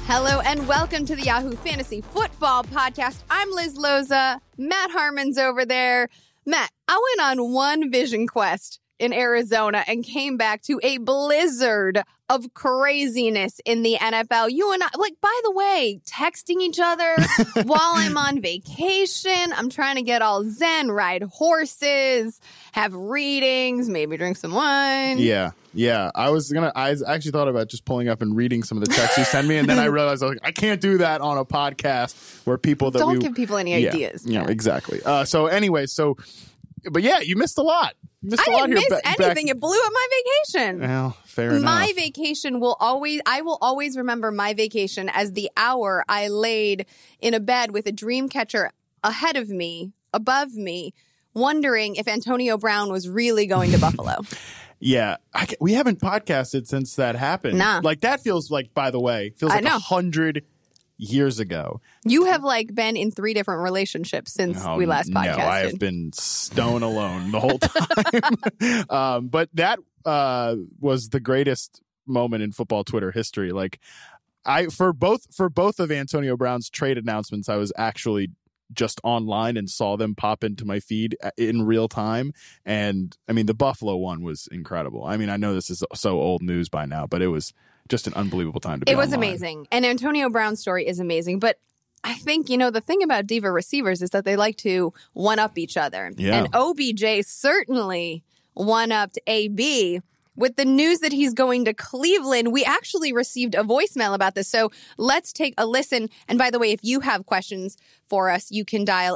Hello and welcome to the Yahoo Fantasy Football Podcast. I'm Liz Loza. Matt Harmon's over there. Matt, I went on one vision quest in Arizona and came back to a blizzard of craziness in the NFL. You and I, by the way, texting each other while I'm on vacation. I'm trying to get all zen, ride horses, have readings, maybe drink some wine. Yeah. I actually thought about just pulling up and reading some of the texts you send me. And then I realized I can't do that on a podcast where people that Don't give people any ideas. Yeah, exactly. But yeah, you missed a lot. I didn't miss anything. It blew up my vacation. Well, fair enough. My vacation I will always remember my vacation as the hour I laid in a bed with a dream catcher ahead of me, above me, wondering if Antonio Brown was really going to Buffalo. Yeah, we haven't podcasted since that happened. Nah. That feels like, by the way, 100 years ago. You have been in 3 different relationships since we last podcasted. No, I have been stone alone the whole time. But that was the greatest moment in football Twitter history. For both of Antonio Brown's trade announcements, I was actually just online and saw them pop into my feed in real time. And I mean, the Buffalo one was incredible. I mean, I know this is so old news by now, but it was just an unbelievable time to be online. It was amazing. And Antonio Brown's story is amazing. But I think, the thing about diva receivers is that they like to one-up each other. Yeah. And OBJ certainly one-upped AB. With the news that he's going to Cleveland, we actually received a voicemail about this. So let's take a listen. And by the way, if you have questions for us, you can dial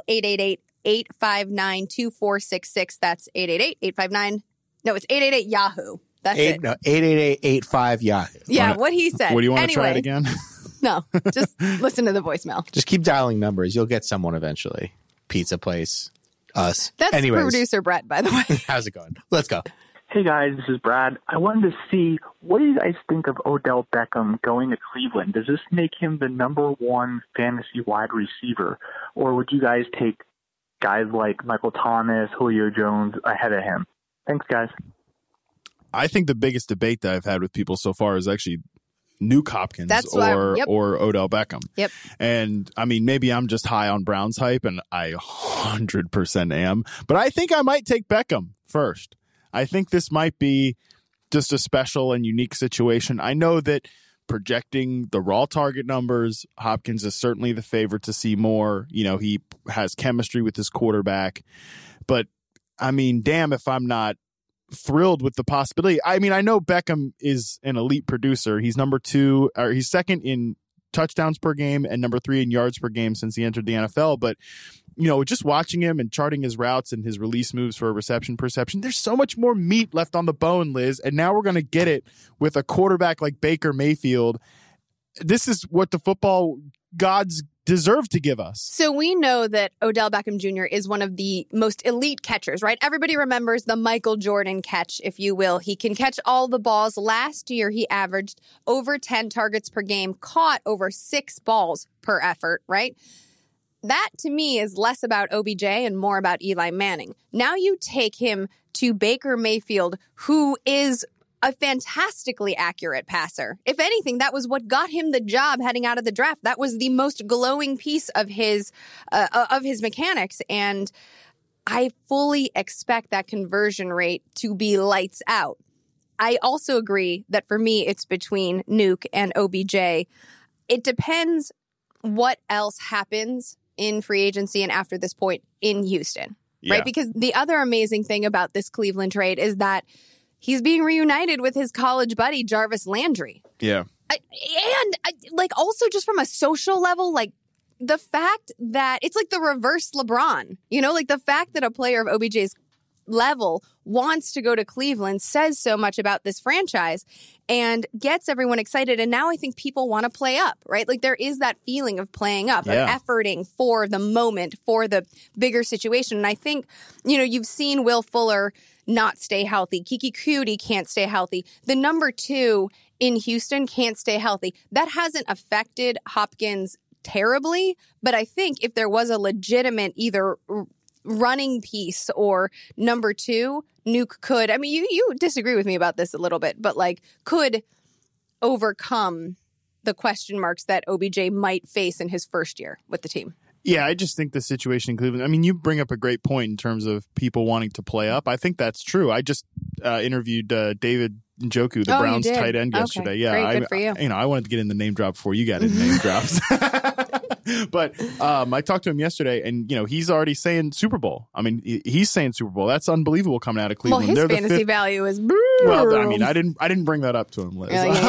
888-859-2466. That's 888-859. No, it's 888-YAHOO. That's it. No, 888-85-YAHOO. Yeah, what he said. What do you want to try it again? No, just listen to the voicemail. Just keep dialing numbers. You'll get someone eventually. Pizza place, us. That's producer Brett, by the way. How's it going? Let's go. Hey guys, this is Brad. I wanted to see, what do you guys think of Odell Beckham going to Cleveland? Does this make him the number 1 fantasy wide receiver? Or would you guys take guys like Michael Thomas, Julio Jones ahead of him? Thanks, guys. I think the biggest debate that I've had with people so far is actually Nuke Hopkins or Odell Beckham. Yep. And I mean, maybe I'm just high on Brown's hype, and I 100% am. But I think I might take Beckham first. I think this might be just a special and unique situation. I know that projecting the raw target numbers, Hopkins is certainly the favorite to see more. He has chemistry with his quarterback. But, I mean, damn if I'm not thrilled with the possibility. I mean, I know Beckham is an elite producer. He's he's second in touchdowns per game and number 3 in yards per game since he entered the NFL. But, just watching him and charting his routes and his release moves for reception perception, there's so much more meat left on the bone, Liz. And now we're going to get it with a quarterback like Baker Mayfield. This is what the football gods deserve to give us. So we know that Odell Beckham Jr. is one of the most elite catchers, right? Everybody remembers the Michael Jordan catch, if you will. He can catch all the balls. Last year, he averaged over 10 targets per game, caught over 6 balls per effort, right? That, to me, is less about OBJ and more about Eli Manning. Now you take him to Baker Mayfield, who is a fantastically accurate passer. If anything, that was what got him the job heading out of the draft. That was the most glowing piece of his mechanics. And I fully expect that conversion rate to be lights out. I also agree that for me, it's between Nuke and OBJ. It depends what else happens in free agency and after this point in Houston, right? Because the other amazing thing about this Cleveland trade is that he's being reunited with his college buddy, Jarvis Landry. Yeah. Also just from a social level, the fact that it's like the reverse LeBron, the fact that a player of OBJ's level wants to go to Cleveland says so much about this franchise and gets everyone excited. And now I think people want to play up, right? There is that feeling of playing up, of efforting for the moment, for the bigger situation. And I think, you've seen Will Fuller not stay healthy. Kiki Kuti can't stay healthy. The number 2 in Houston can't stay healthy. That hasn't affected Hopkins terribly, but I think if there was a legitimate either running piece or number 2, Nuke could, you disagree with me about this a little bit, but could overcome the question marks that OBJ might face in his first year with the team. Yeah, I just think the situation in Cleveland, I mean, you bring up a great point in terms of people wanting to play up. I think that's true. I just interviewed David Njoku, the Browns tight end, yesterday. Okay. Yeah, Great, good for you. I wanted to get in the name drop before you got in the name drops. But I talked to him yesterday, and he's already saying Super Bowl. I mean, he's saying Super Bowl. That's unbelievable coming out of Cleveland. Well, his fantasy value is well. I mean, I didn't bring that up to him, Liz.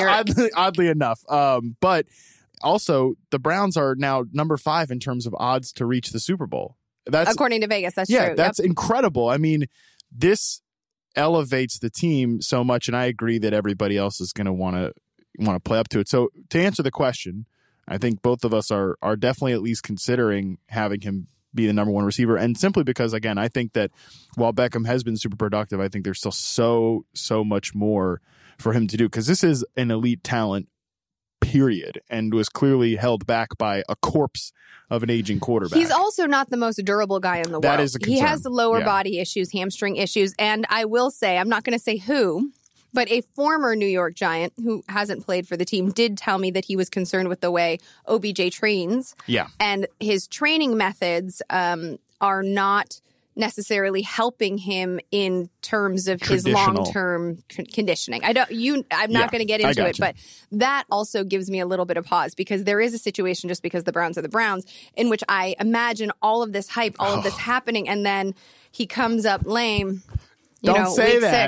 Oddly enough, but also the Browns are now number 5 in terms of odds to reach the Super Bowl. That's according to Vegas. That's true. True. That's incredible. I mean, this elevates the team so much, and I agree that everybody else is going to want to play up to it. So to answer the question, I think both of us are definitely at least considering having him be the number 1 receiver. And simply because, again, I think that while Beckham has been super productive, I think there's still so much more for him to do, because this is an elite talent, period, and was clearly held back by a corpse of an aging quarterback. He's also not the most durable guy in the world. That is a concern. He has the lower body issues, hamstring issues, and I will say, I'm not going to say who, but a former New York Giant who hasn't played for the team did tell me that he was concerned with the way OBJ trains. Yeah. And his training methods are not necessarily helping him in terms of his long-term conditioning. I'm not going to get into it, but that also gives me a little bit of pause, because there is a situation, just because the Browns are the Browns, in which I imagine all of this hype, all of this happening, and then he comes up lame. Don't say that.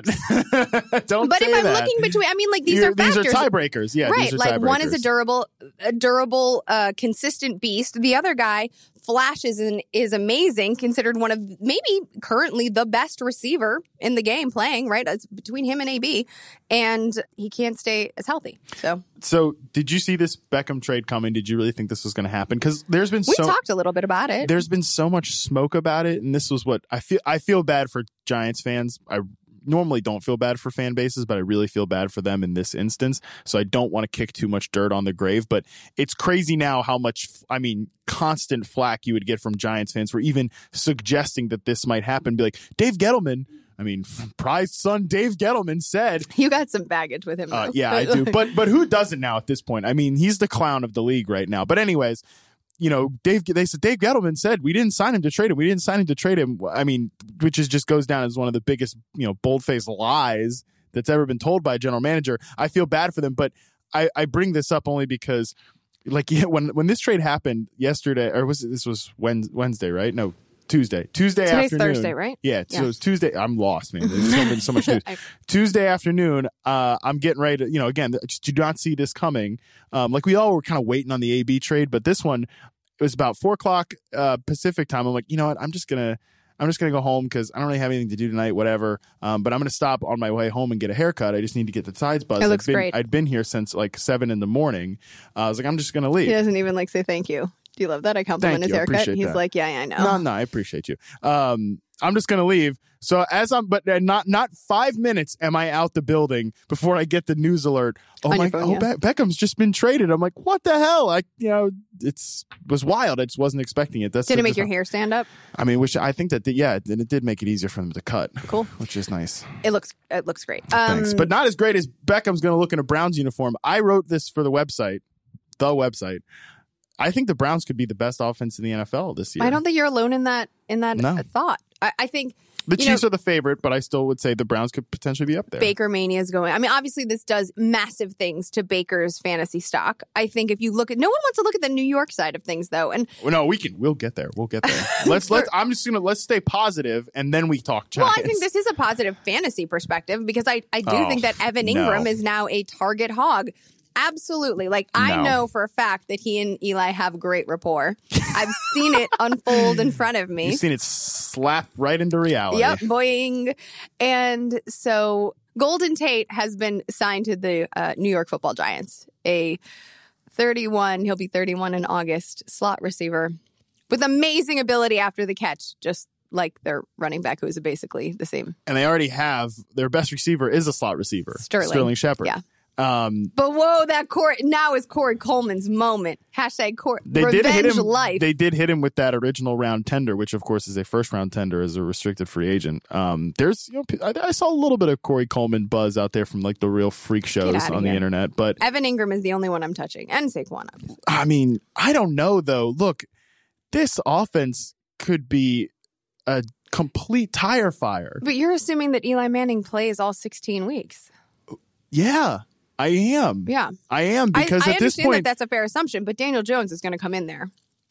Don't but say if I'm that. looking between, I mean, like these are factors. These are tiebreakers. Yeah, right. These are like tiebreakers. One is a durable, consistent beast. The other guy flashes and is amazing, considered one of maybe currently the best receiver in the game playing. Right, it's between him and AB, and he can't stay as healthy. So did you see this Beckham trade coming? Did you really think this was going to happen? Because we talked a little bit about it. There's been so much smoke about it, and this was what I feel. I feel bad for Giants fans. I normally don't feel bad for fan bases, but I really feel bad for them in this instance. So I don't want to kick too much dirt on the grave, but it's crazy now how much, constant flack you would get from Giants fans for even suggesting that this might happen. Be like, Dave Gettleman, prized son Dave Gettleman said. You got some baggage with him, though. Yeah, I do. But who doesn't now at this point? He's the clown of the league right now. But anyways, they said Dave Gettleman said we didn't sign him to trade him. We didn't sign him to trade him. Which just goes down as one of the biggest, bold-faced lies that's ever been told by a general manager. I feel bad for them, but I bring this up only because, when this trade happened yesterday, or this was Wednesday, right? No, Tuesday Today's afternoon. Thursday, right? Yeah, so it was Tuesday. I'm lost, man. There's been so much news. Tuesday afternoon, I'm getting ready to, again, just do not see this coming. We all were kind of waiting on the AB trade, but this one, it was about 4:00 Pacific time. I'm like, you know what? I'm just gonna go home because I don't really have anything to do tonight. Whatever. But I'm gonna stop on my way home and get a haircut. I just need to get the sides buzzed. It looks great. I'd been here since 7 a.m. I was like, I'm just gonna leave. He doesn't even say thank you. Do you love that? I compliment his haircut. He's like, yeah, I know. No, I appreciate you. I'm just going to leave. So but not 5 minutes am I out the building before I get the news alert. Beckham's just been traded. I'm like, what the hell? It was wild. I just wasn't expecting it. Did it make your hair stand up? I think that, it did make it easier for them to cut. Cool. Which is nice. It looks great. Thanks. But not as great as Beckham's going to look in a Browns uniform. I wrote this for the website. I think the Browns could be the best offense in the NFL this year. I don't think you're alone in that No. thought. I think the Chiefs are the favorite, but I still would say the Browns could potentially be up there. Baker Mania is going. Obviously, this does massive things to Baker's fantasy stock. I think if you look at, no one wants to look at the New York side of things, though. And we'll get there. Let's stay positive, and then we talk Giants. Well, I think this is a positive fantasy perspective, because I do think that Evan Ingram is now a target hog. Absolutely. I know for a fact that he and Eli have great rapport. I've seen it unfold in front of me. You've seen it slap right into reality. Yep, boing. And so Golden Tate has been signed to the New York Football Giants. He'll be 31 in August, slot receiver with amazing ability after the catch, just like their running back, who is basically the same. And they already have, their best receiver is a slot receiver. Sterling Shepard. Yeah. But whoa, now is Corey Coleman's moment. Hashtag They revenge did hit him. life. They did hit him with that original round tender, which of course is a first round tender as a restricted free agent. There's, I saw a little bit of Corey Coleman buzz out there from like the real freak shows on the internet, but Evan Ingram is the only one I'm touching, and Saquon. I mean, I don't know though. Look, this offense could be a complete tire fire. But you're assuming that Eli Manning plays all 16 weeks. Yeah. I am. Yeah. I am because I at this understand point, that's a fair assumption, but Daniel Jones is going to come in there.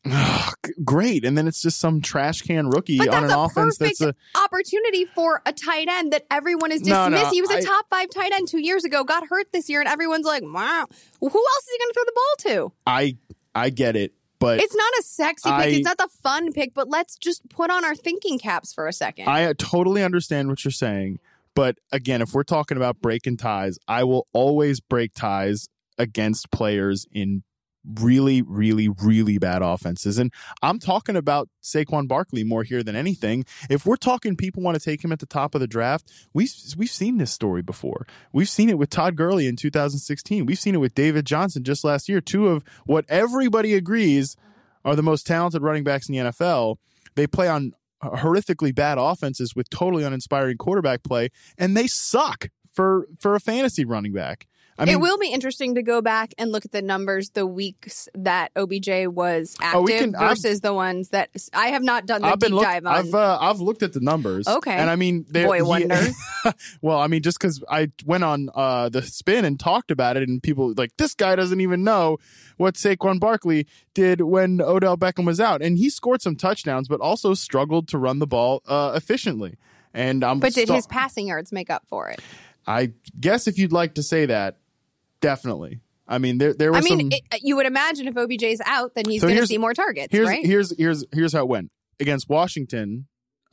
Great. And then it's just some trash can rookie But on an offense that's a perfect opportunity for a tight end that everyone is dismissed. He was a top 5 tight end 2 years ago, got hurt this year, and everyone's like, wow, who else is he going to throw the ball to? I get it, but it's not a sexy pick. It's not the fun pick, but let's just put on our thinking caps for a second. I totally understand what you're saying. But again, if we're talking about breaking ties, I will always break ties against players in really, really, really bad offenses. And I'm talking about Saquon Barkley more here than anything. If we're talking people want to take him at the top of the draft, we've seen this story before. We've seen it with Todd Gurley in 2016. We've seen it with David Johnson just last year. 2 of what everybody agrees are the most talented running backs in the NFL. They play on horrifically bad offenses with totally uninspiring quarterback play, and they suck for a fantasy running back. I mean, it will be interesting to go back and look at the numbers the weeks that OBJ was active versus the ones that I have not done the deep dive on. I've looked at the numbers. Okay. And I mean, wonder. Well, I mean, just because I went on the spin and talked about it, and people like, this guy doesn't even know what Saquon Barkley did when Odell Beckham was out. And he scored some touchdowns, but also struggled to run the ball efficiently. But did his passing yards make up for it? I guess if you'd like to say that, definitely. I mean, there was you would imagine if OBJ's out, then he's going to see more targets, right? Here's how it went. Against Washington,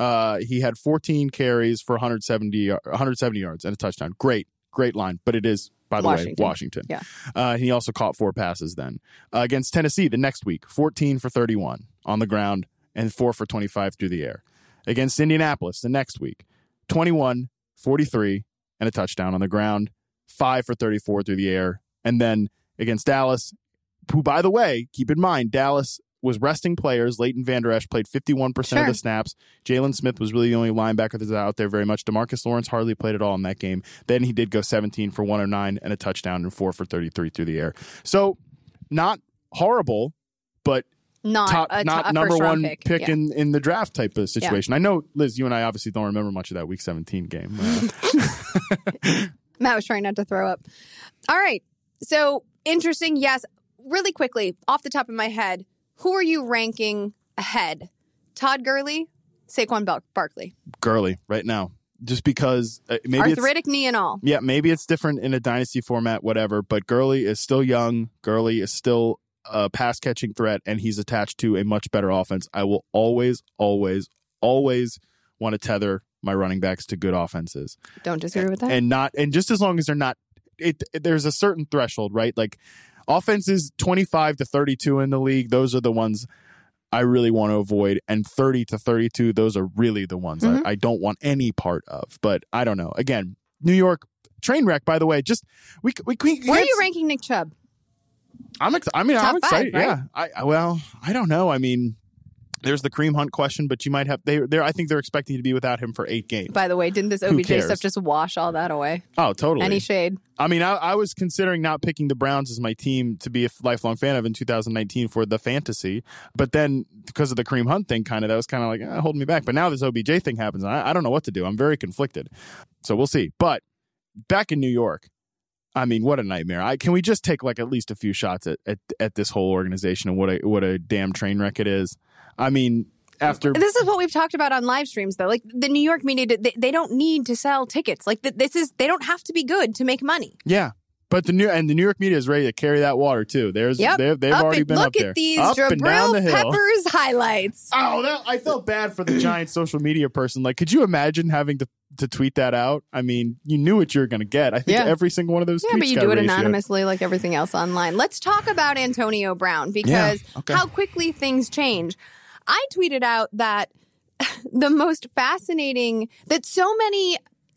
he had 14 carries for 170 yards and a touchdown. Great line. But it is, by the way, Washington. Yeah. He also caught 4 passes then. Against Tennessee the next week, 14 for 31 on the ground and 4 for 25 through the air. Against Indianapolis the next week, 21, 43, and a touchdown on the ground. 5 for 34 through the air. And then against Dallas, who, by the way, keep in mind, Dallas was resting players. Leighton Vander Esch played 51% of the snaps. Jalen Smith was really the only linebacker that's out there very much. DeMarcus Lawrence hardly played at all in that game. Then he did go 17 for 109 and a touchdown and 4 for 33 through the air. So not horrible, but not number one pick in the draft type of situation. Yeah. I know, Liz, you and I obviously don't remember much of that Week 17 game. Matt was trying not to throw up. All right. So interesting. Yes. Really quickly, off the top of my head, who are you ranking ahead? Todd Gurley, Saquon Barkley. Gurley right now. Just because maybe arthritic knee and all. Yeah, maybe it's different in a dynasty format, whatever. But Gurley is still young. Gurley is still a pass catching threat, and he's attached to a much better offense. I will always, always, always want to tether my running backs to good offenses. Don't disagree with that. And just as long as they're not, there's a certain threshold, right? Like offenses 25 to 32 in the league, those are the ones I really want to avoid. And 30 to 32, those are really the ones I don't want any part of. But I don't know. Again, New York train wreck, by the way. Just we where are you ranking Nick Chubb? I'm excited. Top 5, right? Yeah. I don't know. I mean, there's the Kareem Hunt question, but you might have I think they're expecting to be without him for 8 games. By the way, didn't this OBJ stuff just wash all that away? Oh, totally. Any shade? I mean, I was considering not picking the Browns as my team to be a lifelong fan of in 2019 for the fantasy, but then because of the Kareem Hunt thing, that was kind of like holding me back. But now this OBJ thing happens, and I don't know what to do. I'm very conflicted, so we'll see. But back in New York, I mean, what a nightmare! Can we just take at least a few shots at this whole organization and what a damn train wreck it is? I mean, this is what we've talked about on live streams, though. Like the New York media, they don't need to sell tickets. Like they don't have to be good to make money. Yeah, but the New York media is ready to carry that water too. They've already been up there. Look at these Jabril Peppers highlights. Oh, I felt bad for the Giants social media person. Like, could you imagine having to tweet that out? I mean, you knew what you were going to get. I think every single one of those tweets. Yeah, but you do it anonymously like everything else online. Let's talk about Antonio Brown because how quickly things change. I tweeted out that the most fascinating, that so many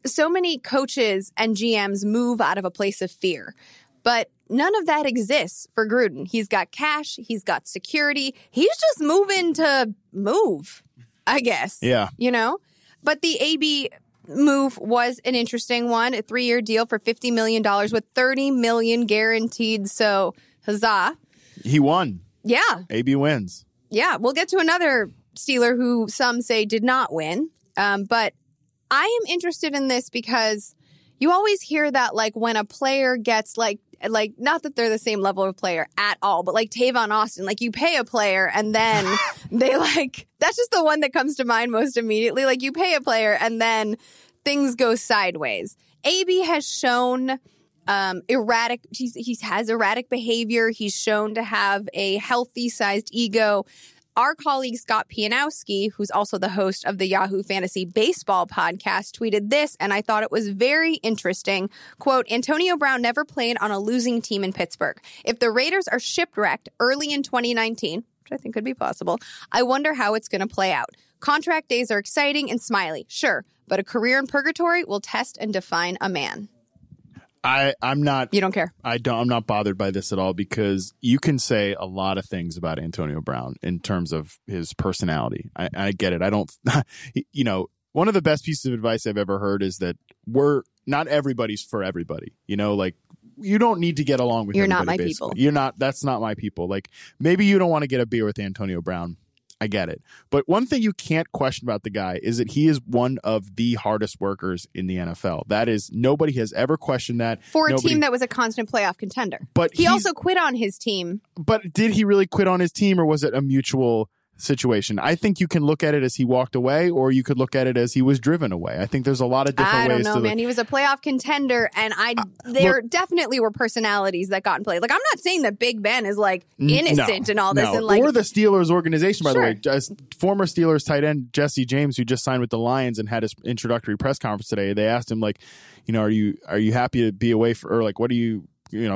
so many coaches and GMs move out of a place of fear, but none of that exists for Gruden. He's got cash. He's got security. He's just moving to move, I guess. Yeah. You know? But the AB move was an interesting one, a 3-year deal for $50 million with $30 million guaranteed. So, huzzah. He won. Yeah. AB wins. Yeah. We'll get to another Steeler who some say did not win. But I am interested in this because you always hear that, like, when a player gets, like, not that they're the same level of player at all, but like Tavon Austin, like you pay a player and then they like, that's just the one that comes to mind most immediately. Like you pay a player and then things go sideways. AB has shown erratic, he has erratic behavior. He's shown to have a healthy sized ego. Our colleague Scott Pianowski, who's also the host of the Yahoo Fantasy Baseball podcast, tweeted this, and I thought it was very interesting. Quote, Antonio Brown never played on a losing team in Pittsburgh. If the Raiders are shipwrecked early in 2019, which I think could be possible, I wonder how it's going to play out. Contract days are exciting and smiley, sure, but a career in purgatory will test and define a man. I'm not. You don't care. I'm not bothered by this at all because you can say a lot of things about Antonio Brown in terms of his personality. I get it. I don't. You know, one of the best pieces of advice I've ever heard is that not everybody's for everybody. You know, like you don't need to get along with. You're everybody, not my basically. people. You're not. That's not my people. Like maybe you don't want to get a beer with Antonio Brown. I get it. But one thing you can't question about the guy is that he is one of the hardest workers in the NFL. That is, nobody has ever questioned that. For a team that was a constant playoff contender. But he also quit on his team. But did he really quit on his team or was it a mutual situation? I think you can look at it as he walked away or you could look at it as he was driven away. I think there's a lot of different ways. I don't know, man. He was a playoff contender and there definitely were personalities that got in play. Like, I'm not saying that Big Ben is like innocent and all this. No. And like, or the Steelers organization, by Sure. the way. Just former Steelers tight end Jesse James, who just signed with the Lions and had his introductory press conference today. They asked him, like, you know, are you happy to be away or like, what do you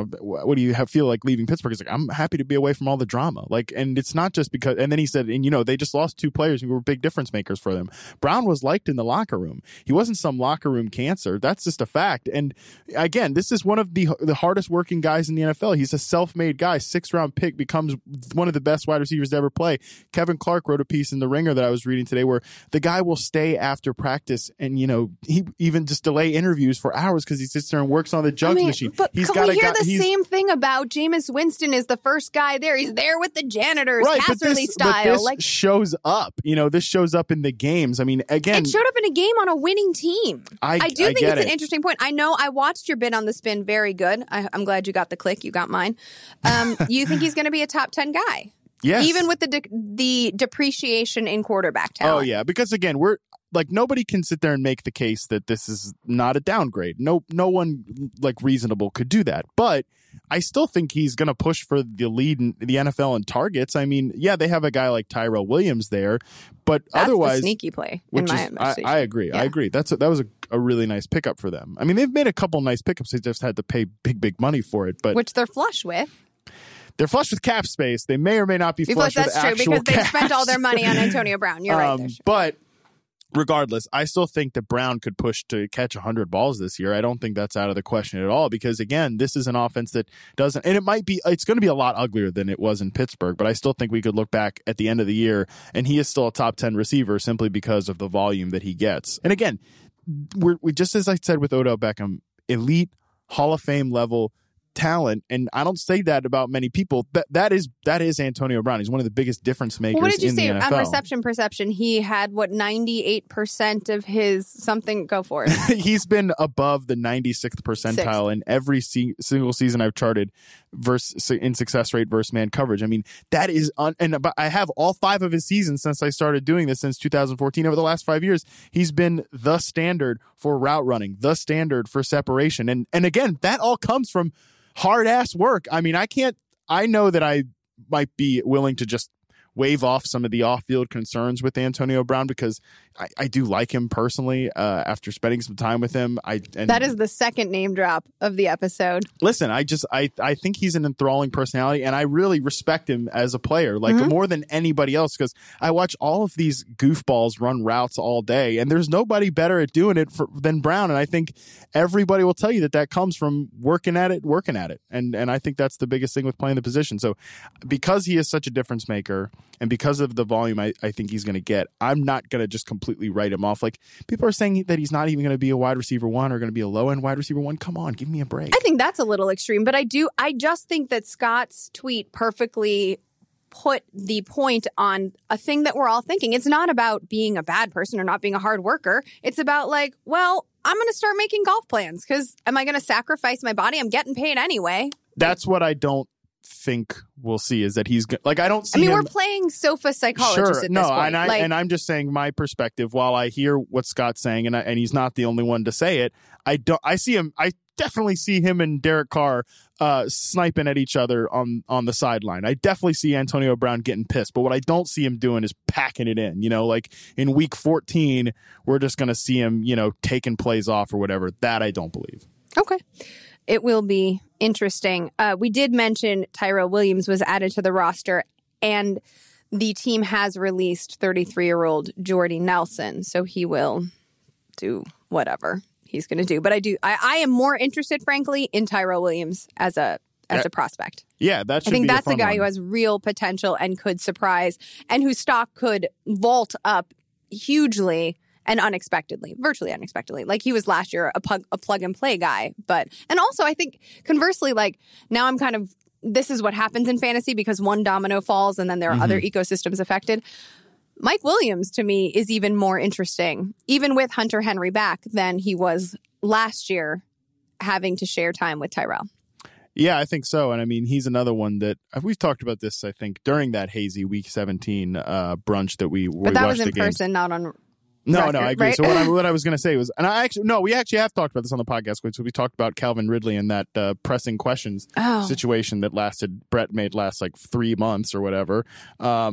feel like leaving Pittsburgh? He's like, I'm happy to be away from all the drama. Like, and it's not just because, and then he said, and you know, they just lost 2 players who were big difference makers for them. Brown was liked in the locker room. He wasn't some locker room cancer. That's just a fact. And again, this is one of the hardest working guys in the NFL. He's a self-made guy, 6th-round pick, becomes one of the best wide receivers to ever play. Kevin Clark wrote a piece in The Ringer that I was reading today where the guy will stay after practice and, you know, he even just delay interviews for hours because he sits there and works on the jugs machine. But He's can got we hear the same thing about Jameis Winston is the first guy there. He's there with the janitors, right, Casserly style. But this like shows up. You know, this shows up in the games. I mean, again, it showed up in a game on a winning team. I do think it's an interesting point. I know I watched your bit on the spin. Very good. I'm glad you got the click. You got mine. You think he's going to be a top 10 guy? Yes. Even with the depreciation in quarterback talent. Oh, yeah. Because again, we're like, nobody can sit there and make the case that this is not a downgrade. No one like reasonable could do that. But I still think he's going to push for the lead in the NFL in targets. I mean, yeah, they have a guy like Tyrell Williams there, but that's otherwise, the sneaky play. In my estimation. I agree. Yeah. I agree. That was a really nice pickup for them. I mean, they've made a couple nice pickups. They just had to pay big money for it, but which they're flush with. They're flush with cap space. They may or may not be flush with actual That's true because they cash. spent all their money on Antonio Brown. You're right. There. But regardless, I still think that Brown could push to catch 100 balls this year. I don't think that's out of the question at all because, again, this is an offense that doesn't – and it's going to be a lot uglier than it was in Pittsburgh, but I still think we could look back at the end of the year and he is still a top 10 receiver simply because of the volume that he gets. And, again, we just as I said with Odell Beckham, elite Hall of Fame level talent, and I don't say that about many people. That is Antonio Brown. He's one of the biggest difference makers. What did you in say the NFL. on reception perception? He had 98% of his something. Go for it. He's been above the 96th percentile in every single season I've charted in success rate versus man coverage. I mean, that is I have all 5 of his seasons since I started doing this since 2014. Over the last 5 years, he's been the standard for route running, the standard for separation, and again, that all comes from hard ass work. I mean, I know that I might be willing to just wave off some of the off-field concerns with Antonio Brown because I do like him personally after spending some time with him. That is the second name drop of the episode. Listen, I think he's an enthralling personality, and I really respect him as a player, like more than anybody else, because I watch all of these goofballs run routes all day, and there's nobody better at doing it than Brown. And I think everybody will tell you that comes from working at it. And I think that's the biggest thing with playing the position. So because he is such a difference maker, and because of the volume I think he's going to get, I'm not going to just completely write him off. Like, people are saying that he's not even going to be a wide receiver 1 or going to be a low end wide receiver 1. Come on, give me a break. I think that's a little extreme, but I just think that Scott's tweet perfectly put the point on a thing that we're all thinking. It's not about being a bad person or not being a hard worker. It's about like, well, I'm going to start making golf plans because am I going to sacrifice my body? I'm getting paid anyway. That's what I don't think we'll see, is that he's like, I don't see him. We're playing sofa psychologist at this point. And I'm just saying my perspective. While I hear what Scott's saying, and he's not the only one to say it, I definitely see him and Derek Carr sniping at each other on the sideline. I definitely see Antonio Brown getting pissed, but what I don't see him doing is packing it in. Like in week 14, we're just going to see him, taking plays off or whatever. That I don't believe. Okay. It will be interesting. We did mention Tyrell Williams was added to the roster, and the team has released 33-year-old Jordy Nelson, so he will do whatever he's going to do. But I am more interested, frankly, in Tyrell Williams as a prospect. Yeah, that should be I think that's a guy one. who has real potential and could surprise, and whose stock could vault up hugely and unexpectedly, virtually unexpectedly. Like he was last year a plug and play guy. And also I think conversely, like now this is what happens in fantasy because one domino falls and then there are other ecosystems affected. Mike Williams to me is even more interesting, even with Hunter Henry back, than he was last year having to share time with Tyrell. Yeah, I think so. And he's another one that we've talked about this, I think, during that hazy week 17 brunch that we watched. But that was in the person, not on No, record, I agree. right? So what I was going to say was, and we actually have talked about this on the podcast, which we talked about Calvin Ridley and that pressing questions situation that Brett made last like 3 months or whatever. But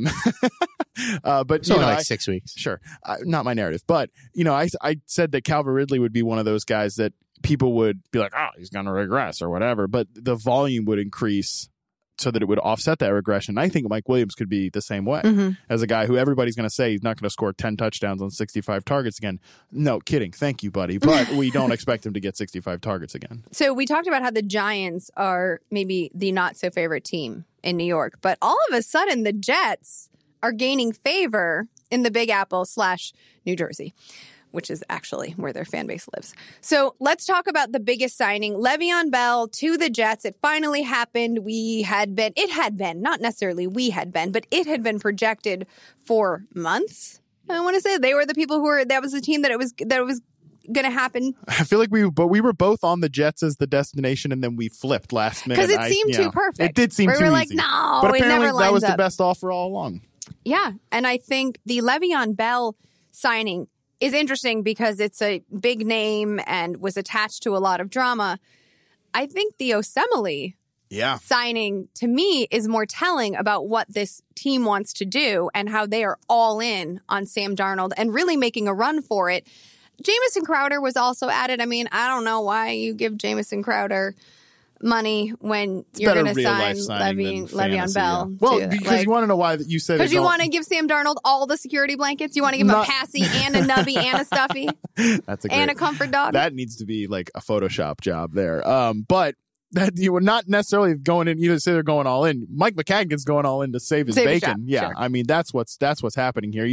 it's only like 6 weeks. Sure. Not my narrative. But, I said that Calvin Ridley would be one of those guys that people would be like, oh, he's going to regress or whatever. But the volume would increase so that it would offset that regression. I think Mike Williams could be the same way as a guy who everybody's going to say he's not going to score 10 touchdowns on 65 targets again. No, kidding. Thank you, buddy. But we don't expect him to get 65 targets again. So we talked about how the Giants are maybe the not so favorite team in New York, but all of a sudden the Jets are gaining favor in the Big Apple / New Jersey, which is actually where their fan base lives. So let's talk about the biggest signing, Le'Veon Bell to the Jets. It finally happened. It had been, not necessarily we had been, but it had been projected for months. I want to say they were the people that was the team that it was going to happen. I feel like we were both on the Jets as the destination, and then we flipped last minute. Because it seemed too perfect. It did seem too easy. We were like, no, but it never apparently lines that was up. the best offer all along. Yeah, and I think the Le'Veon Bell signing is interesting because it's a big name and was attached to a lot of drama. I think the Osemele signing, to me, is more telling about what this team wants to do and how they are all in on Sam Darnold and really making a run for it. Jamison Crowder was also added. I don't know why you give Jamison Crowder money when you're going to sign Le'Veon Bell. Well, because you want to know why you said it. Because you want to give Sam Darnold all the security blankets. You want to give him a passy and a nubby and a stuffy and a comfort dog. That needs to be like a Photoshop job there. But that you were not necessarily going in. You didn't say they're going all in. Mike McCagan's going all in to save his bacon. Yeah, sure. That's what's happening here.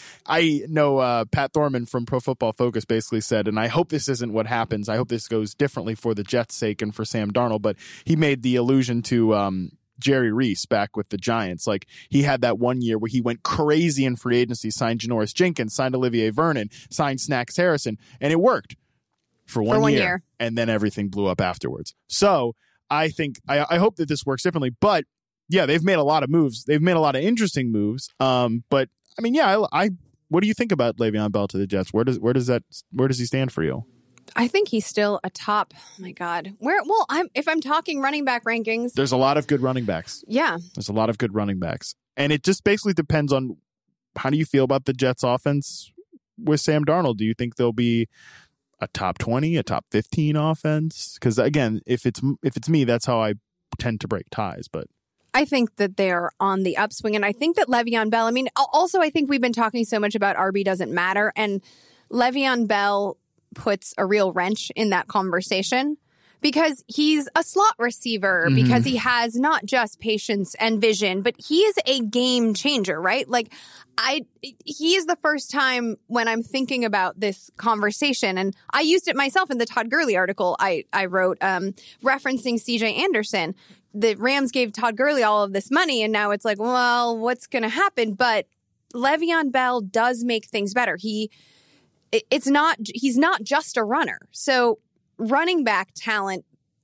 I know Pat Thorman from Pro Football Focus basically said, and I hope this isn't what happens. I hope this goes differently for the Jets' sake and for Sam Darnold. But he made the allusion to Jerry Reese back with the Giants. Like, he had that one year where he went crazy in free agency, signed Janoris Jenkins, signed Olivier Vernon, signed Snacks Harrison, and it worked. For one year, and then everything blew up afterwards. So I think I hope that this works differently. But yeah, they've made a lot of moves. They've made a lot of interesting moves. But what do you think about Le'Veon Bell to the Jets? Where does he stand for you? I think he's still a top. Oh my God, if I'm talking running back rankings, there's a lot of good running backs. Yeah, there's a lot of good running backs, and it just basically depends on how do you feel about the Jets' offense with Sam Darnold? Do you think they'll be a top 20, a top 15 offense? Because again, if it's me, that's how I tend to break ties. But I think that they're on the upswing, and I think that Le'Veon Bell, I mean, also I think we've been talking so much about RB doesn't matter, and Le'Veon Bell puts a real wrench in that conversation because he's a slot receiver, because he has not just patience and vision, but he is a game changer, right? Like, he is the first time when I'm thinking about this conversation, and I used it myself in the Todd Gurley article I wrote, referencing CJ Anderson. The Rams gave Todd Gurley all of this money, and now it's like, well, what's going to happen? But Le'Veon Bell does make things better. He's not just a runner. So running talent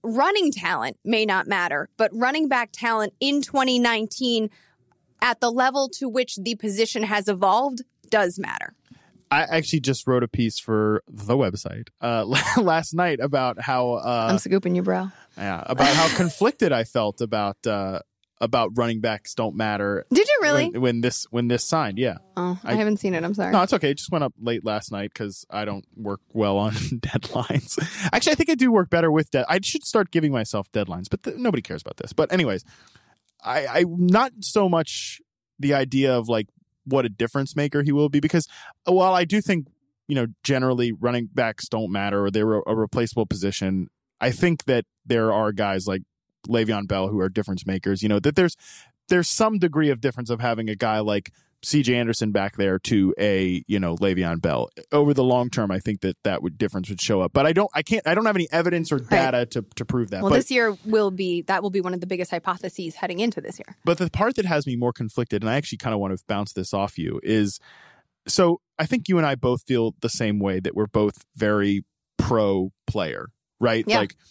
may not matter, but running back talent in 2019 at the level to which the position has evolved does matter. I actually just wrote a piece for the website last night about how I'm scooping you, bro. Yeah, about how conflicted I felt about running backs don't matter. Did you really? When this signed, yeah. Oh, I haven't seen it. I'm sorry. No, it's okay. It just went up late last night because I don't work well on deadlines. Actually, I think I do work better with I should start giving myself deadlines, but nobody cares about this. But anyways, I not so much the idea of like what a difference maker he will be, because while I do think, generally running backs don't matter or they're a replaceable position, I think that there are guys like Le'Veon Bell who are difference makers, that there's some degree of difference of having a guy like CJ Anderson back there to a, Le'Veon Bell. Over the long term, I think that difference would show up. But I don't have any evidence or data to prove that. Well, this year will be one of the biggest hypotheses heading into this year. But the part that has me more conflicted, and I actually kind of want to bounce this off you, is so I think you and I both feel the same way, that we're both very pro player, right? Yeah. Like,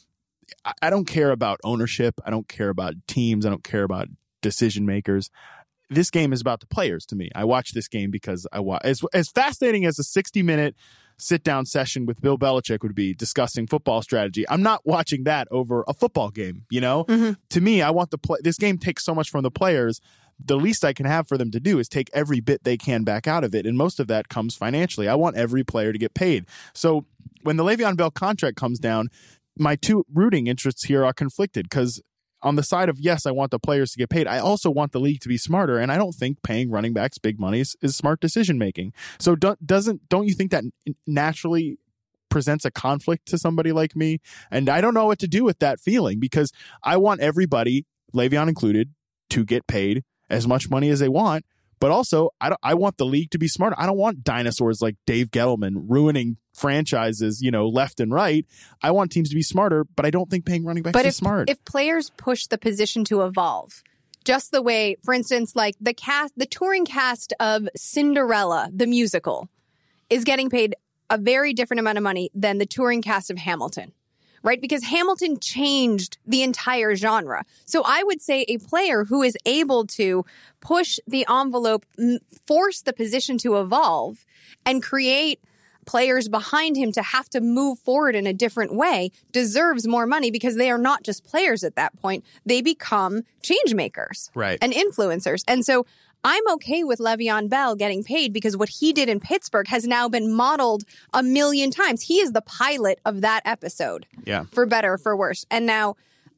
I don't care about ownership. I don't care about teams. I don't care about decision makers. This game is about the players to me. I watch this game because as fascinating as a 60-minute sit-down session with Bill Belichick would be discussing football strategy. I'm not watching that over a football game, To me, I want this game takes so much from the players. The least I can have for them to do is take every bit they can back out of it, and most of that comes financially. I want every player to get paid. So when the Le'Veon Bell contract comes down, my two rooting interests here are conflicted, because on the side of, yes, I want the players to get paid, I also want the league to be smarter, and I don't think paying running backs big money is smart decision making. So don't you think that naturally presents a conflict to somebody like me? And I don't know what to do with that feeling, because I want everybody, Le'Veon included, to get paid as much money as they want. But also, I want the league to be smarter. I don't want dinosaurs like Dave Gettleman ruining franchises, left and right. I want teams to be smarter, but I don't think paying running backs is smart. If players push the position to evolve, just the way, for instance, like the touring cast of Cinderella, the musical, is getting paid a very different amount of money than the touring cast of Hamilton. Right? Because Hamilton changed the entire genre. So I would say a player who is able to push the envelope, force the position to evolve, and create players behind him to have to move forward in a different way deserves more money, because they are not just players at that point. They become change makers, right, and influencers. And so I'm okay with Le'Veon Bell getting paid, because what he did in Pittsburgh has now been modeled a million times. He is the pilot of that episode, for better or for worse. And now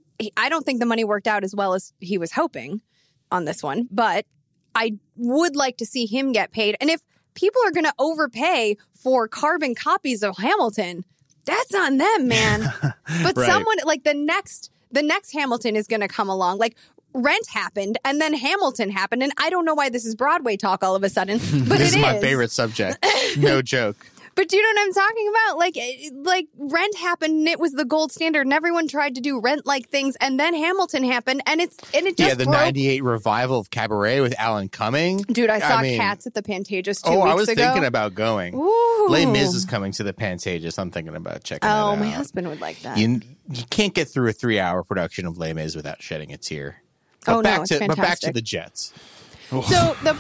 I don't think the money worked out as well as he was hoping on this one, but I would like to see him get paid. And if people are going to overpay for carbon copies of Hamilton, that's on them, man. But right. Someone like the next Hamilton is going to come along. Like, Rent happened, and then Hamilton happened, and I don't know why this is Broadway talk all of a sudden, but this is my favorite subject. No joke. But do you know what I'm talking about? Like Rent happened, and it was the gold standard, and everyone tried to do Rent-like things, and then Hamilton happened, and it just the broke. 98 revival of Cabaret with Alan Cumming. Dude, I saw Cats at the Pantages 2 weeks ago. I was thinking about going. Ooh. Les Mis is coming to the Pantages. I'm thinking about checking it out. Oh, my husband would like that. You can't get through a 3-hour production of Les Mis without shedding a tear. But it's fantastic. But back to the Jets. So the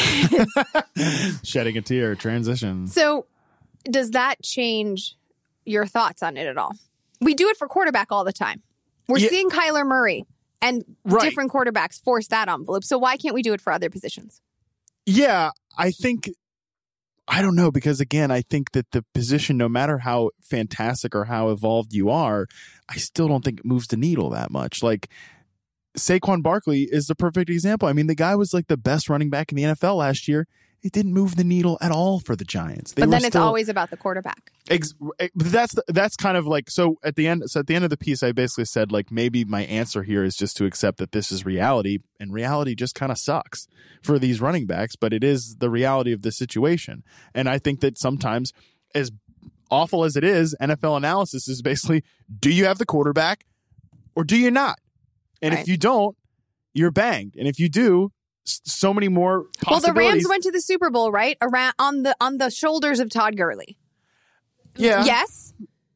point is... Shedding a tear, transition. So does that change your thoughts on it at all? We do it for quarterback all the time. We're seeing Kyler Murray and different quarterbacks force that envelope. So why can't we do it for other positions? Yeah, I think I don't know, because again, I think that the position, no matter how fantastic or how evolved you are, I still don't think it moves the needle that much. Like Saquon Barkley is the perfect example. I mean, the guy was like the best running back in the NFL last year. It didn't move the needle at all for the Giants. But then it's always about the quarterback. That's kind of like, so at the end of the piece, I basically said, like, maybe my answer here is just to accept that this is reality, and reality just kind of sucks for these running backs, but it is the reality of the situation. And I think that sometimes, as awful as it is, NFL analysis is basically, do you have the quarterback or do you not? And if you don't, you're banged. And if you do, so many more possibilities. Well, the Rams went to the Super Bowl, right? Around on the shoulders of Todd Gurley. Yeah. Yes.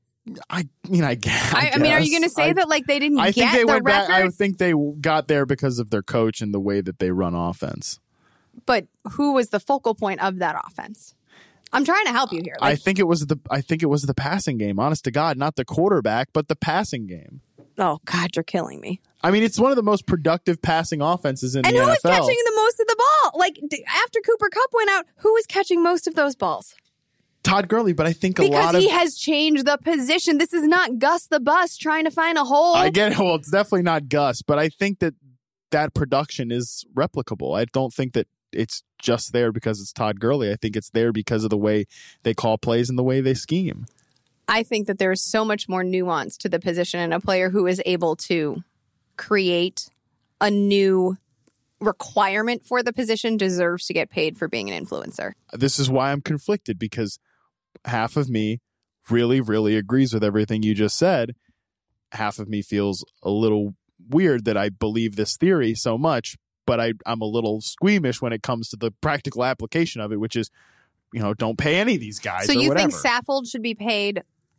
I mean, are you going to say that like they didn't get the record? I think they got there because of their coach and the way that they run offense. But who was the focal point of that offense? I'm trying to help you here. I think it was the passing game. Honest to God, not the quarterback, but the passing game. Oh God, you're killing me. I mean, it's one of the most productive passing offenses in the NFL. And who was catching the most of the ball? Like, after Cooper Kupp went out, who was catching most of those balls? Todd Gurley, but I think because he has changed the position. This is not Gus the Bus trying to find a hole. I get it. Well, it's definitely not Gus, but I think that production is replicable. I don't think that it's just there because it's Todd Gurley. I think it's there because of the way they call plays and the way they scheme. I think that there's so much more nuance to the position, and a player who is able to create a new requirement for the position deserves to get paid for being an influencer. This is why I'm conflicted, because half of me really, really agrees with everything you just said. Half of me feels a little weird that I believe this theory so much, but I'm a little squeamish when it comes to the practical application of it, which is, don't pay any of these guys. So you think Saffold should be paid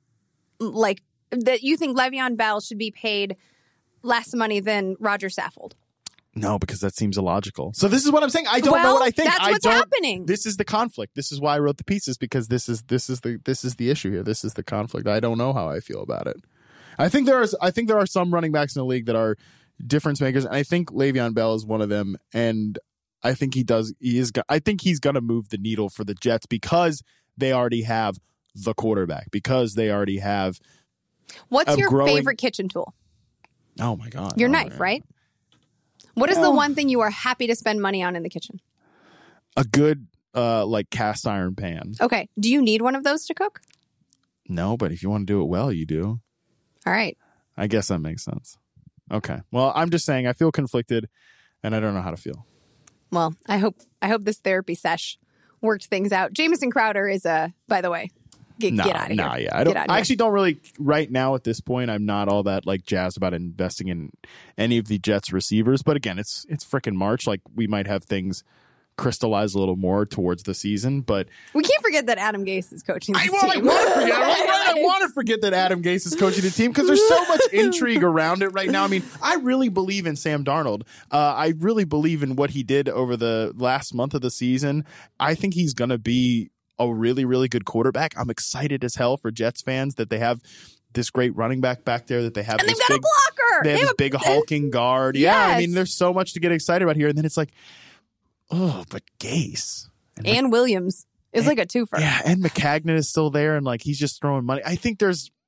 like that? You think Le'Veon Bell should be paid less money than Roger Saffold? No, because that seems illogical. So this is what I'm saying. I don't know what I think. That's what's happening. This is the conflict. This is why I wrote the pieces, because this is the issue here. This is the conflict. I don't know how I feel about it. I think there are some running backs in the league that are difference makers, and I think Le'Veon Bell is one of them. And I think I think he's going to move the needle for the Jets because they already have the quarterback, because they already have. What's your favorite kitchen tool? Oh my God. Your knife, right? What is the one thing you are happy to spend money on in the kitchen? A good cast iron pan. Okay. Do you need one of those to cook? No, but if you want to do it well, you do. All right. I guess that makes sense. Okay. Well, I'm just saying I feel conflicted and I don't know how to feel. Well, I hope this therapy sesh worked things out. Jamison Crowder is by the way, get out of here. Yeah. I actually don't really, right now at this point, I'm not all that jazzed about investing in any of the Jets receivers. But again, it's freaking March. Like, we might have things crystallize a little more towards the season, but we can't forget that Adam Gase is coaching this team. I want to forget that Adam Gase is coaching the team because there's so much intrigue around it right now. I mean, I really believe in Sam Darnold. I really believe in what he did over the last month of the season. I think he's going to be a really, really good quarterback. I'm excited as hell for Jets fans that they have this great running back there, that they have and this they've got big, a blocker. They have this big hulking guard. Yes. Yeah, I mean, there's so much to get excited about here. And then it's like, oh, but Gase. And Williams is like a twofer. Yeah, and McCagnon is still there, and he's just throwing money. I think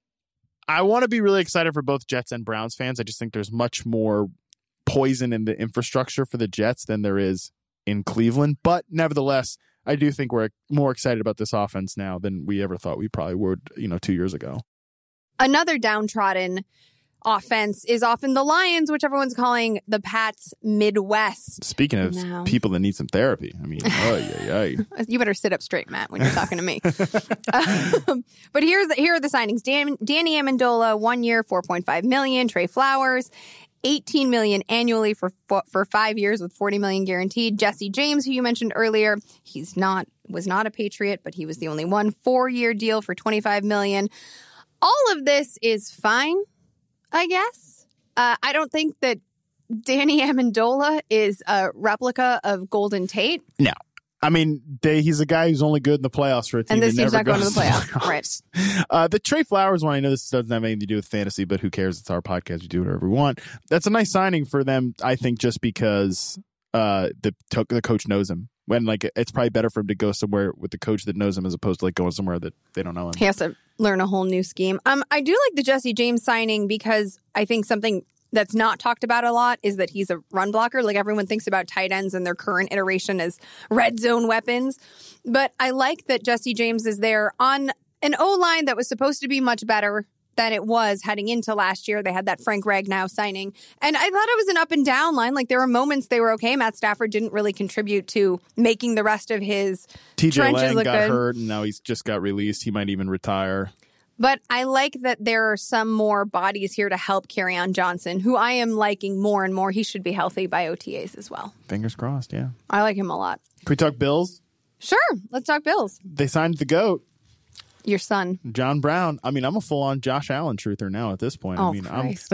I want to be really excited for both Jets and Browns fans. I just think there's much more poison in the infrastructure for the Jets than there is in Cleveland. But nevertheless, I do think we're more excited about this offense now than we ever thought we probably would, 2 years ago. Another downtrodden offense is often the Lions, which everyone's calling the Pats Midwest. Speaking of people that need some therapy, I mean, you better sit up straight, Matt, when you're talking to me. But here are the signings. Danny Amendola, 1 year, $4.5 million. Trey Flowers, $18 million annually for 5 years with $40 million guaranteed. Jesse James, who you mentioned earlier, was not a Patriot, but he was the only one. 4-year deal for $25 million. All of this is fine, I guess. I don't think that Danny Amendola is a replica of Golden Tate. No. I mean, he's a guy who's only good in the playoffs for a team. And this team's not going to the playoffs. Right. The Trey Flowers one, I know this doesn't have anything to do with fantasy, but who cares? It's our podcast. We do whatever we want. That's a nice signing for them, I think, just because the coach knows him. When like it's probably better for him to go somewhere with the coach that knows him as opposed to like going somewhere that they don't know him. He has to learn a whole new scheme. I do like the Jesse James signing because I think something that's not talked about a lot is that he's a run blocker. Like everyone thinks about tight ends in their current iteration as red zone weapons. But I like that Jesse James is there on an O-line that was supposed to be much better than it was heading into last year. They had that Frank Ragnow signing. And I thought it was an up and down line. Like there were moments they were okay. Matt Stafford didn't really contribute to making the rest of his TJ trenches Lang look got good. hurt and now he's just got released. He might even retire. But I like that there are some more bodies here to help Kerryon Johnson, who I am liking more and more. He should be healthy by OTAs as well. Fingers crossed, yeah. I like him a lot. Can we talk Bills? Sure. Let's talk Bills. They signed the GOAT, Your son. John Brown. I mean, I'm a full-on Josh Allen truther now at this point. Oh, I mean, Christ.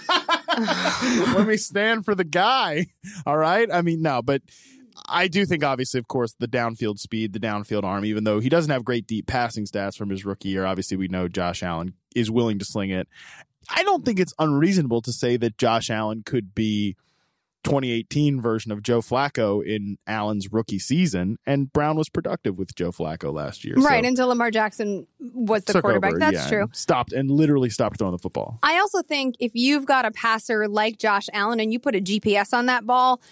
let me stand for the guy. All right? I mean, no, but I do think, obviously, of course, the downfield speed, the downfield arm, even though he doesn't have great deep passing stats from his rookie year, obviously we know Josh Allen is willing to sling it. I don't think it's unreasonable to say that Josh Allen could be 2018 version of Joe Flacco in Allen's rookie season, and Brown was productive with Joe Flacco last year. Right, so until Lamar Jackson was the took quarterback. over, That's yeah, true. and literally stopped throwing the football. I also think if you've got a passer like Josh Allen and you put a GPS on that ball,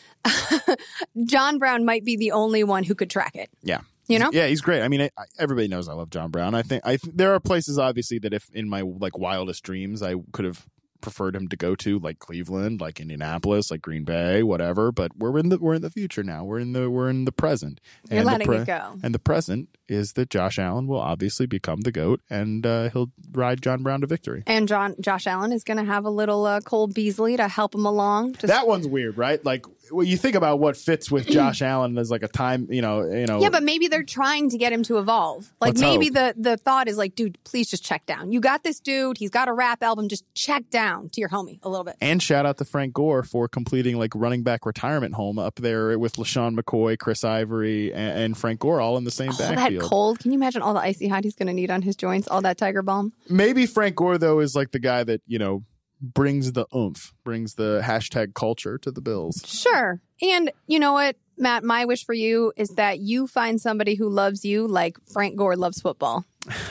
John Brown might be the only one who could track it. Yeah. You know? Yeah, he's great. I mean, everybody knows I love John Brown. I think there are places, obviously, that if in my like wildest dreams I could have preferred him to go to, like Cleveland, like Indianapolis, like Green Bay, whatever. But we're in the future now. We're in the present. You're letting it go. And the present is that Josh Allen will obviously become the GOAT, and he'll ride John Brown to victory. And Josh Allen is going to have a little Cole Beasley to help him along. That one's weird, right? Like, well, you think about what fits with Josh Allen as like a time, you know. Yeah, but maybe they're trying to get him to evolve. Like Let's maybe hope. the thought is like, dude, please just check down. You got this dude. He's got a rap album. Just check down to your homie a little bit. And shout out to Frank Gore for completing like running back retirement home up there with LaShawn McCoy, Chris Ivory, and Frank Gore all in the same All backfield. that cold. Can you imagine all the icy hot he's going to need on his joints? All that Tiger Balm. Maybe Frank Gore, though, is like the guy that, brings the oomph, brings the hashtag culture to the Bills. Sure. And you know what, Matt, my wish for you is that you find somebody who loves you like Frank Gore loves football.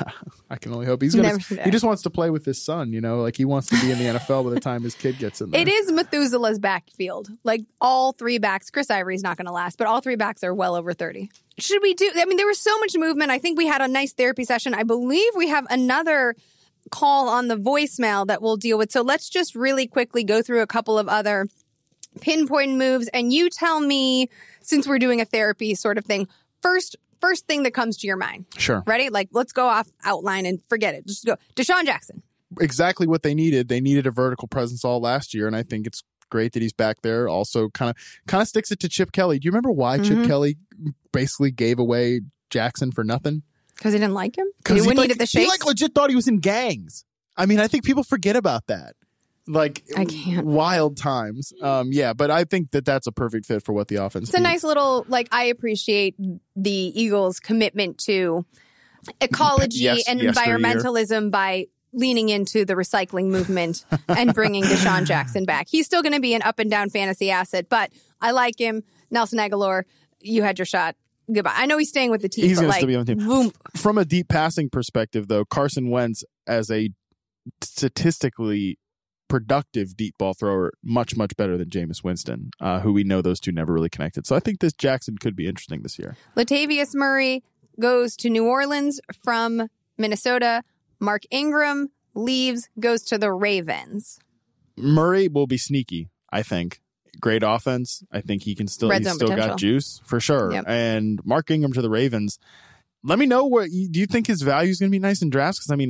I can only hope he just wants to play with his son, like he wants to be in the NFL by the time his kid gets in there. It is Methuselah's backfield. Like all three backs, Chris Ivory's not going to last, but all three backs are well over 30. Should we do, there was so much movement. I think we had a nice therapy session. I believe we have another call on the voicemail that we'll deal with. So let's just really quickly go through a couple of other pinpoint moves. And you tell me, since we're doing a therapy sort of thing, first thing that comes to your mind. Sure. Ready? Like, let's go off outline and forget it. Just go. Deshaun Jackson. Exactly what they needed. They needed a vertical presence all last year, and I think it's great that he's back there. Also, kind of sticks it to Chip Kelly. Do you remember why Chip Kelly basically gave away Jackson for nothing? Because he didn't like him? He needed the shakes? He legit thought he was in gangs. I mean, I think people forget about that. Like, I can't. Wild times. Yeah, but I think that that's a perfect fit for what the offense It's a nice little, I appreciate the Eagles' commitment to ecology and environmentalism by leaning into the recycling movement and bringing Deshaun Jackson back. He's still going to be an up and down fantasy asset, but I like him. Nelson Aguilar, you had your shot. Goodbye. I know he's staying with the team. He's going to still be on the team. Boom. From a deep passing perspective, though, Carson Wentz as a statistically productive deep ball thrower, much better than Jameis Winston, who we know those two never really connected. So I think this Jackson could be interesting this year. Latavius Murray goes to New Orleans from Minnesota. Mark Ingram leaves, goes to the Ravens. Murray will be sneaky, I think. Great offense. I think he can still, he's still got juice for sure. Yep. And Mark Ingram to the Ravens. Let me know do you think his value is going to be nice in drafts? Because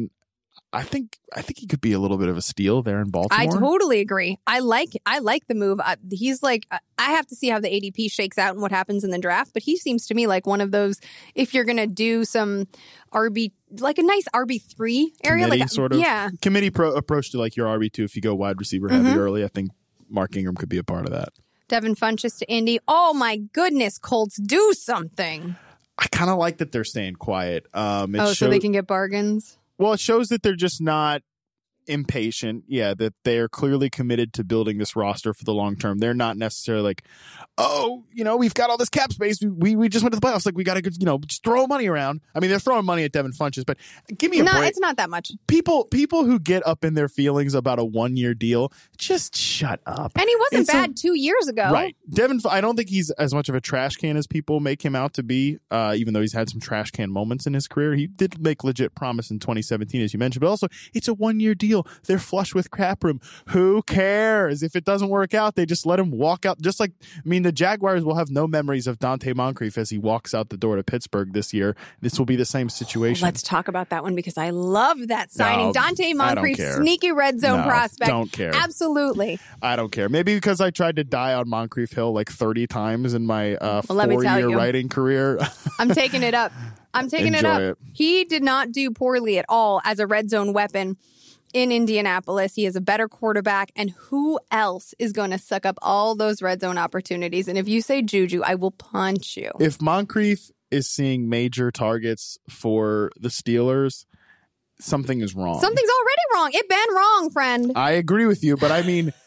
I think he could be a little bit of a steal there in Baltimore. I totally agree. I like the move. He's I have to see how the ADP shakes out and what happens in the draft, but he seems to me like one of those, if you're going to do some RB, like a nice RB3 area. Committee, sort of. Yeah. Committee approach to like your RB2 if you go wide receiver heavy early. I think Mark Ingram could be a part of that. Devin Funchess to Indy. Oh my goodness, Colts, do something. I kind of like that they're staying quiet. So they can get bargains? Well, it shows that they're just not impatient. Yeah, that they are clearly committed to building this roster for the long term. They're not necessarily like, oh, we've got all this cap space. We just went to the playoffs. Like, we got to, just throw money around. I mean, they're throwing money at Devin Funchess, but give me a break. No, it's not that much. People who get up in their feelings about a 1-year deal, just shut up. And he wasn't bad 2 years ago. Right. Devin, I don't think he's as much of a trash can as people make him out to be, even though he's had some trash can moments in his career. He did make legit promise in 2017, as you mentioned, but also it's a 1-year deal. They're flush with cap room. Who cares? If it doesn't work out, they just let him walk out. Just like, the Jaguars will have no memories of Dante Moncrief as he walks out the door to Pittsburgh this year. This will be the same situation. Let's talk about that one because I love that signing. No, Dante Moncrief, sneaky red zone prospect. Don't care. Absolutely. I don't care. Maybe because I tried to die on Moncrief Hill like 30 times in my 4-year writing career. I'm taking it up. Enjoy it. He did not do poorly at all as a red zone weapon in Indianapolis. He is a better quarterback. And who else is going to suck up all those red zone opportunities? And if you say Juju, I will punch you. If Moncrief is seeing major targets for the Steelers, something is wrong. Something's already wrong. It been wrong, friend. I agree with you, but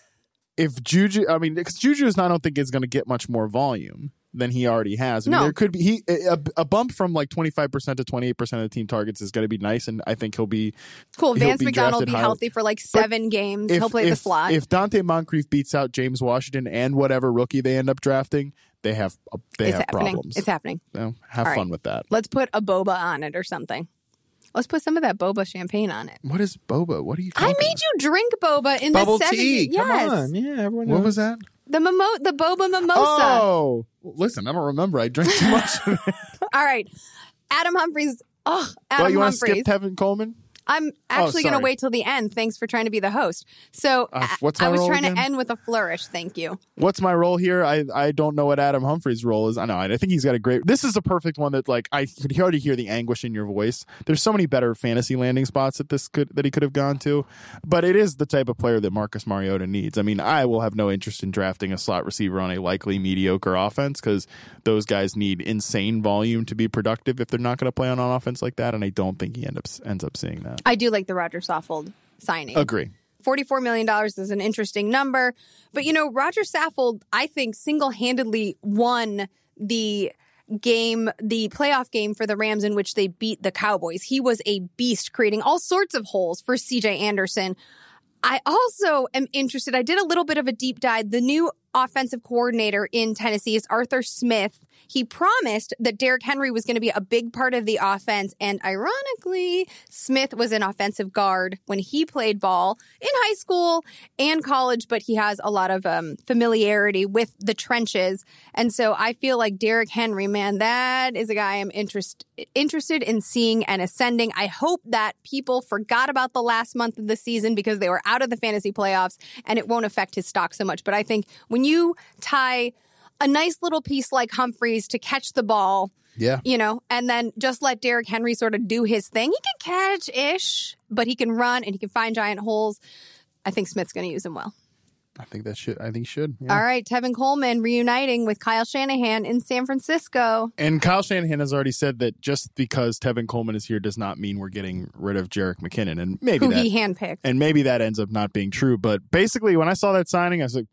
if Juju, because Juju I don't think is going to get much more volume than he already has. There could be a bump from like 25% to 28% of the team targets is going to be nice, and I think he'll be cool. Vance McDonald will be healthy for like 7 games. He'll play the slot. If Dante Moncrief beats out James Washington and whatever rookie they end up drafting, they have problems. It's happening. Have fun with that. Let's put a boba on it or something. Let's put some of that boba champagne on it. What is boba? What are you talking I made you drink boba in Bubble the 70s. tea. Yes. Come on. Yeah, everyone knows. What was that? The boba mimosa. Oh, listen, I don't remember. I drank too much of it. All right. Adam Humphries. Oh, you want to Humphries. skip Tevin Coleman? I'm actually going to wait till the end. Thanks for trying to be the host. So what's my I was role trying again? to end with a flourish. Thank you. What's my role here? I don't know what Adam Humphries' role is. I know. I think he's got a great. This is a perfect one that I could already hear the anguish in your voice. There's so many better fantasy landing spots that he could have gone to, but it is the type of player that Marcus Mariota needs. I will have no interest in drafting a slot receiver on a likely mediocre offense because those guys need insane volume to be productive if they're not going to play on an offense like that, and I don't think he ends up seeing that. I do like the Roger Saffold signing. Agree. $44 million is an interesting number. But, Roger Saffold, I think, single-handedly won the playoff game for the Rams in which they beat the Cowboys. He was a beast, creating all sorts of holes for C.J. Anderson. I also am interested. I did a little bit of a deep dive. The new offensive coordinator in Tennessee is Arthur Smith. He promised that Derrick Henry was going to be a big part of the offense. And ironically, Smith was an offensive guard when he played ball in high school and college, but he has a lot of familiarity with the trenches. And so I feel like Derrick Henry, man, that is a guy I'm interested in seeing and ascending. I hope that people forgot about the last month of the season because they were out of the fantasy playoffs and it won't affect his stock so much. But I think when you tie a nice little piece like Humphries to catch the ball, and then just let Derrick Henry sort of do his thing. He can catch-ish, but he can run and he can find giant holes. I think Smith's going to use him well. I think should. Yeah. All right, Tevin Coleman reuniting with Kyle Shanahan in San Francisco. And Kyle Shanahan has already said that just because Tevin Coleman is here does not mean we're getting rid of Jerick McKinnon. And maybe who he handpicked. And maybe that ends up not being true. But basically, when I saw that signing, I was like,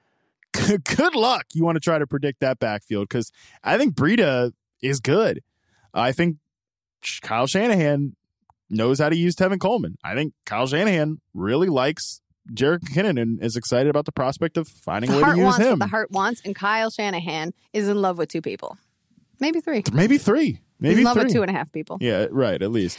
good luck. You want to try to predict that backfield because I think Breida is good. I think Kyle Shanahan knows how to use Tevin Coleman. I think Kyle Shanahan really likes Jerick McKinnon and is excited about the prospect of finding a way to use him. What the heart wants, and Kyle Shanahan is in love with 2 people. Maybe 3. Maybe 3. Maybe he's in love 3. with 2.5 people. Yeah, right, at least.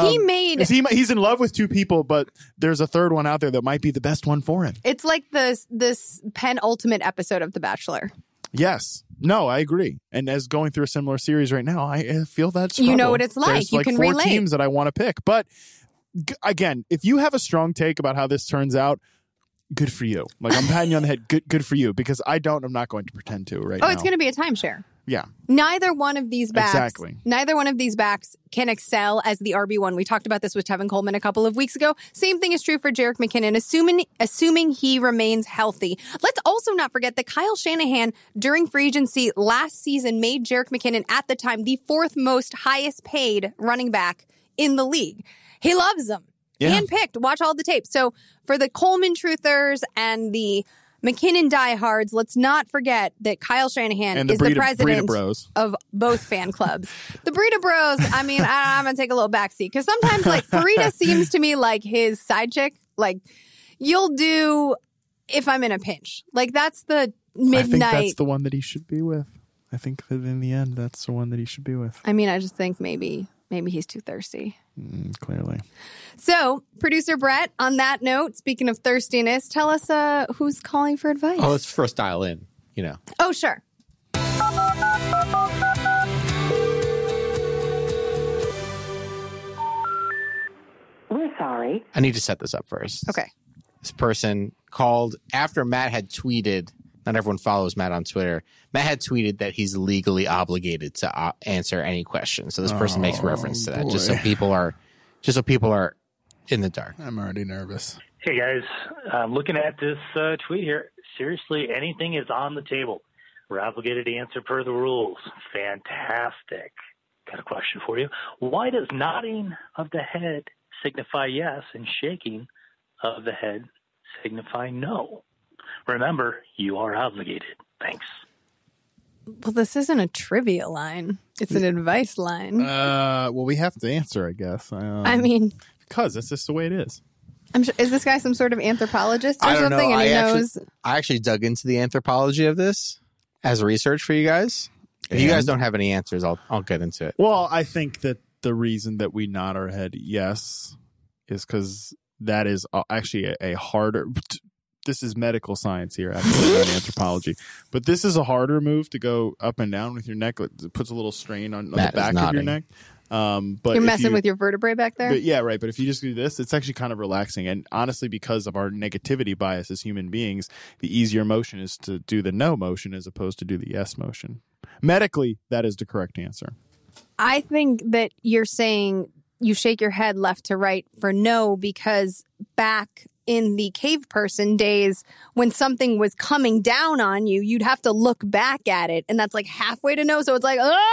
He's in love with 2 people, but there's a third one out there that might be the best one for him. It's like this penultimate episode of The Bachelor. Yes. No, I agree. And as going through a similar series right now, I feel that struggle. You know what it's like. There's you can 4 relate. teams that I want to pick. But again, if you have a strong take about how this turns out, good for you. I'm patting you on the head. Good for you, because I'm not going to pretend to right now. Oh, it's going to be a timeshare. Yeah. Neither one of these backs. Exactly. Neither one of these backs can excel as the RB1. We talked about this with Tevin Coleman a couple of weeks ago. Same thing is true for Jerick McKinnon, assuming he remains healthy. Let's also not forget that Kyle Shanahan, during free agency last season, made Jerick McKinnon at the time the 4th most highest paid running back in the league. He loves him. Yeah. Handpicked. Watch all the tapes. So for the Coleman truthers and the McKinnon diehards, let's not forget that Kyle Shanahan And the is the Breida president Bros. of both fan clubs. The Breida Bros, I mean, I'm going to take a little backseat because sometimes, like, Breida seems to me like his side chick. Like, you'll do if I'm in a pinch. Like, that's the midnight. I think that's the one that he should be with. I think that in the end, that's the one that he should be with. I mean, I just think maybe he's too thirsty. Clearly. So, producer Brett, on that note, speaking of thirstiness, tell us who's calling for advice. Oh, let's first dial in, Oh, sure. We're sorry. I need to set this up first. Okay. This person called after Matt had tweeted. Not everyone follows Matt on Twitter. Matt had tweeted that he's legally obligated to answer any questions. So this person makes reference to that, boy. just so people are in the dark. I'm already nervous. Hey guys, I'm looking at this tweet here. Seriously, anything is on the table. We're obligated to answer per the rules. Fantastic. Got a question for you. Why does nodding of the head signify yes and shaking of the head signify no? Remember, you are obligated. Thanks. Well, this isn't a trivia line. It's an advice line. Well, we have to answer, I guess. I mean, because that's just the way it is. I'm sure, is this guy some sort of anthropologist or I don't something? know. And he I knows. actually dug into the anthropology of this as research for you guys. If you guys don't have any answers, I'll get into it. Well, I think that the reason that we nod our head yes is because that is actually a harder. This is medical science here, actually, not anthropology. But this is a harder move to go up and down with your neck. It puts a little strain on the Matt is back of your nodding. neck. But You're messing with your vertebrae back there? But yeah, right. But if you just do this, it's actually kind of relaxing. And honestly, because of our negativity bias as human beings, the easier motion is to do the no motion as opposed to do the yes motion. Medically, that is the correct answer. I think that you're saying you shake your head left to right for no because back in the cave person days, when something was coming down on you, you'd have to look back at it. And that's like halfway to no. So it's like,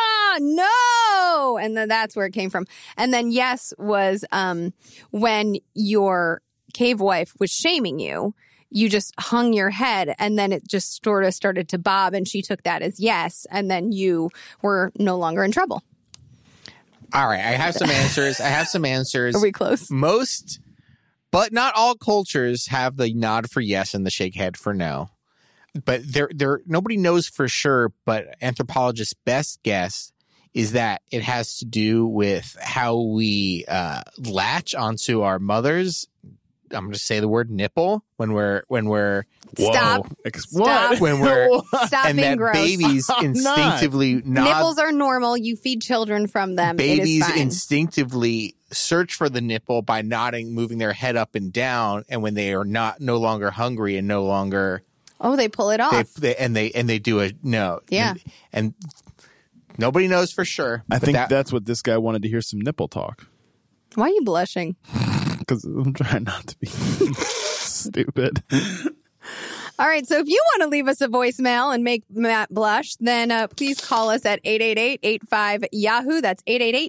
no. And then that's where it came from. And then yes was when your cave wife was shaming you. You just hung your head and then it just sort of started to bob and she took that as yes. And then you were no longer in trouble. All right. I have some answers. Are we close? Most, but not all cultures have the nod for yes and the shake head for no. But nobody knows for sure, but anthropologists' best guess is that it has to do with how we latch onto our mothers. I'm going to say the word nipple when we're Stop. What? when we're Stop and being that gross. babies instinctively nod. Nipples are normal. You feed children from them. It Babies is fine. instinctively search for the nipple by nodding, moving their head up and down, and when they are no longer hungry and no longer they pull it off. they do a no. Yeah. And nobody knows for sure. I but think that's what this guy wanted to hear, some nipple talk. Why are you blushing? Because I'm trying not to be stupid. All right. So if you want to leave us a voicemail and make Matt blush, then please call us at 888-85-YAHOO. That's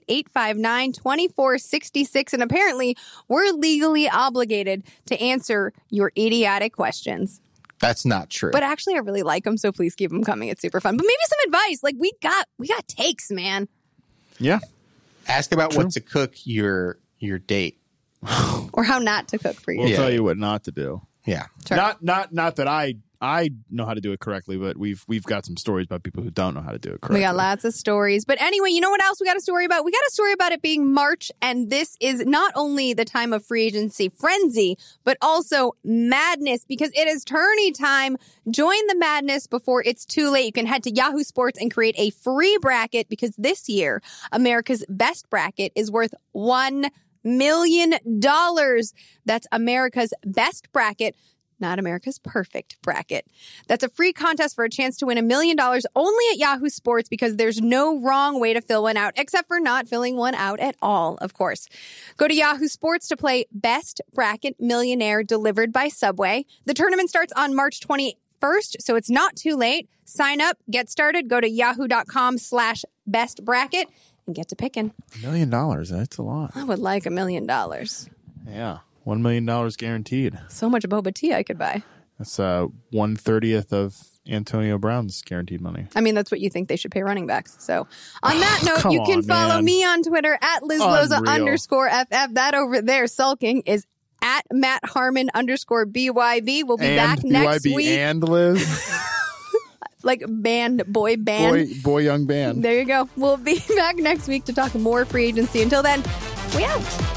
888-859-2466. And apparently we're legally obligated to answer your idiotic questions. That's not true. But actually, I really like them, so please keep them coming. It's super fun. But maybe some advice. Like, we got takes, man. Yeah. Ask about what to cook your date. Or how not to cook for you. We'll tell you what not to do. Yeah. Sure. Not that I know how to do it correctly, but we've got some stories about people who don't know how to do it correctly. We got lots of stories. But anyway, you know what else we got a story about? We got a story about it being March, and this is not only the time of free agency frenzy, but also madness, because it is tourney time. Join the madness before it's too late. You can head to Yahoo Sports and create a free bracket, because this year, America's best bracket is worth $1 million. That's America's best bracket, not America's perfect bracket. That's a free contest for a chance to win $1 million only at Yahoo Sports, because there's no wrong way to fill one out, except for not filling one out at all, of course. Go to Yahoo Sports to play Best Bracket Millionaire, delivered by Subway. The tournament starts on March 21st, so it's not too late. Sign up, get started, go to yahoo.com/bestbracket and get to picking. $1 million. That's a lot. I would like $1 million. Yeah, $1 million guaranteed. So much boba tea I could buy. That's 1/30th of Antonio Brown's guaranteed money. I mean, that's what you think they should pay running backs. So on that note, you can follow man. me on Twitter at LizLoza Unreal. _FF. That over there sulking is at Matt Harmon _BYB. We'll be back next BYB week. and Liz. Like boy band. Boy young band. There you go. We'll be back next week to talk more free agency. Until then, we out.